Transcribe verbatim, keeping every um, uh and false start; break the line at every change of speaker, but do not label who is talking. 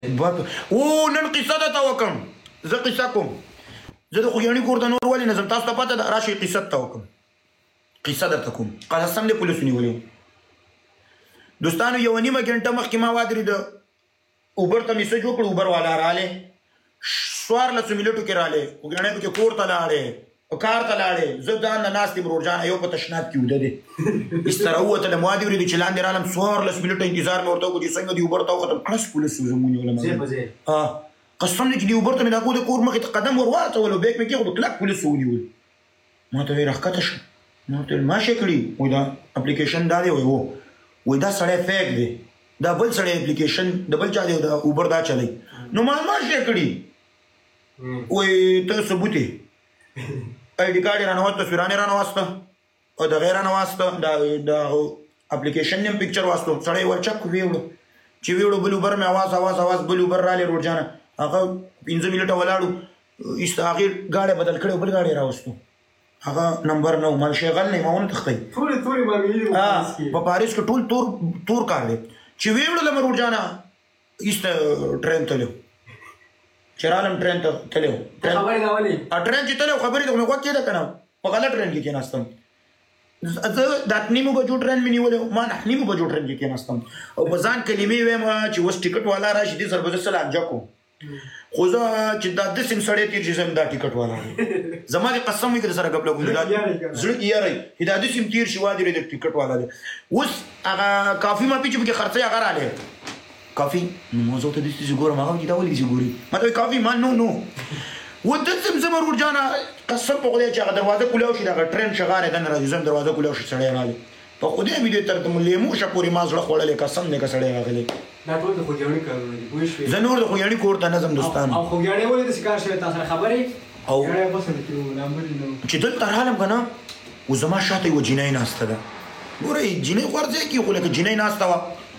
او نن قصه درته وکړم زه قصه کوم زه د خوږیاڼي کور ته نور ولې نه ځم تاسو ته پته ده راشئ قصه درته وکړم قصه درته کوم قسم دې پولیسو نیولې دوستانو یوه نیمه ګنټه مخکې ما ودرېده اوبر ته میسج وکړ اوبر والا رالی څوارلسو منټو کې رالی خوږیاڼي پکې کور ته لاړې کار ته لاړې زه ځان نه ناست یم ورورجانه یو په تشناب کې اوده دی بستره ووتلم ما دې ورېدې چې لاندې رالم څوارلس منټه انتظار مې ورته وکړو چې څنګه دې اوبر ته وختم کړس پولیس زموږ ونیولم قسم دی چې دې اوبر ته مې د هغو د کور مخې ته قدم ور واچولو بیک مې کېښودو کلک پولیس ونیول ما ته وایي راښکته شه ما ورته ویل ما شی کړي وایي دا اپلیکیشن دا دی وایي هو وایي دا سړی فیک دی دا بل سړی اپلیکیشن د بل چا دی د اوبر دا چلی نو ما ما شی کړي وایي ته ثبوت یې آی ډي کارډ یې رانه واسطه تصویران یې رانه واسطه او دغه یې رانه واسطه د اپلیکیشن نیم پکچر واسطو سړی ور چک ویوړو چې ویوړو بل اوبر مې اواز اواز اواز بل اوبر رالی روډجانه هغه پنځه منټه ولاړو ایسته هغې گاډی بدل کړی بل گاډی یې راوستو هغه نمبر نه و مال شیغل نه یې ما ونه تښتئ په پاریس کې ټول تور تور کار دی چې ویوړلم روډجانه ایسته ټرین تلو چې رالم ټرین ته تللی و ټرین چې تللی و خبرې ته خو مې غوږ کېده که نه په غلط ټرین کې کېناستم زه د اته نیمو بجو ټرین مې نیولی و ما نهه نیمو بجو ټرین کې کېناستم او په ځان کلمې ویم چې اوس ټکټ والا راشي دې سره به زه څه لانجه کوم خو زه چې دا داسې سړی تېر شي زه دا ټکټ والا زما دې قسم وي که د سره ګپ لګوم زړه کې یاری چې دا داسې تېر شي وادرې د ټکټ والا دی اوس هغه کافي ماپي چې پکې خرڅوي هغه رالی کافي نو ما زه ورته داسې چې ګورم هغه چې دا ولې چې ګوري ما ته وایي کافي ما نو نو ودلته ځم زه ورورجانه قسم په خدای چې هغه دروازه کولاو شي د هغه ټرین شغال دی نه راځي زه هم دروازه کولاو شي سړی راغلی په خدای مې دې تر لیمو شه پورې ما زړه خوړلی قسم دی که سړی راغلی زه نور د خوږیاڼي کور ته نه ځم دوستانو او چې دلته رالم که نه و زما شاته یوه جینۍ ناسته ده ګورئ جینۍ خو هر ځای کې خو لکه جینۍ ناسته وه